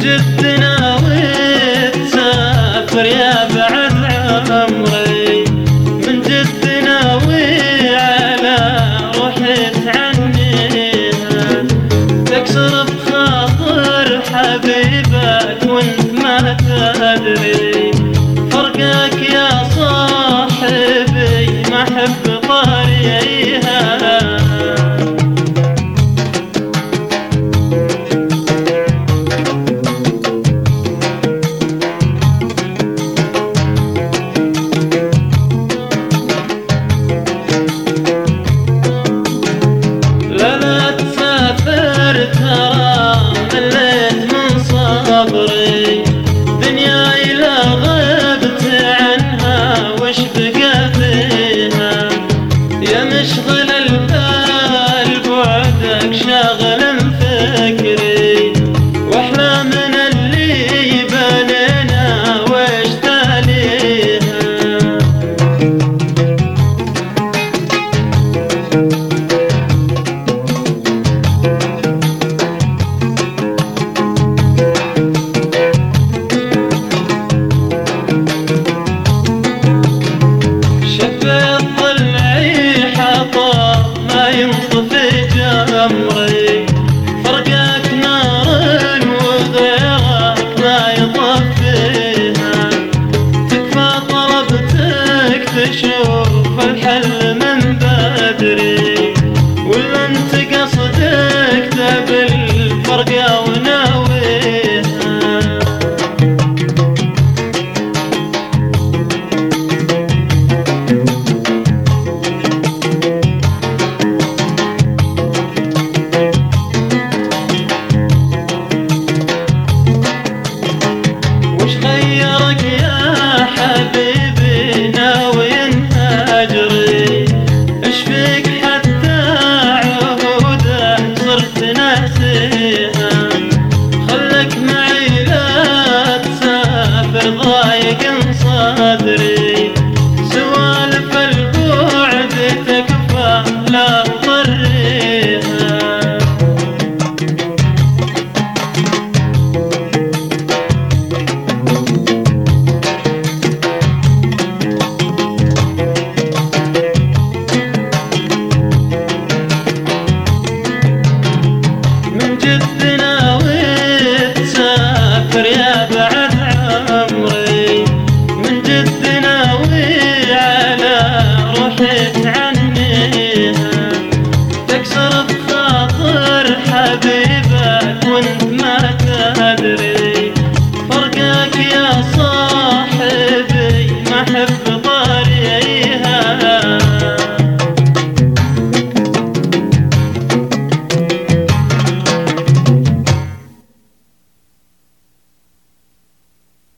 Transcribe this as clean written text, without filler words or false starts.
جد ناوي تسافر يا بعد عمري، من جد ناوي على روحي تعنيها، تكسر بخاطر حبيبك وانت ما تدري، فرقك يا صاحبي ما احب طاريها. ترى مليت من صبري، دنياي لا غبت عنها وش بقى فيها، يا مشغل البال بعدك شاغل فكري، واحلامنا اللي بنينا وش تاليها. ينطفي جمري، فرقك نار وغيرك ما يطفيها، تكفى طلبتك تشوف الحل من بدري، ولا انت قصدك تبي الفرقة وناويها. حبيبي ناوي هجري، اش فيك حتى عهودك صرت ناسيها، خلك معي لا تسافر ضايق صدري، سوالف البعد تكفى لا تضريها. جد ناوي تسافر يا بعد عمري، من جد ناوي على روحي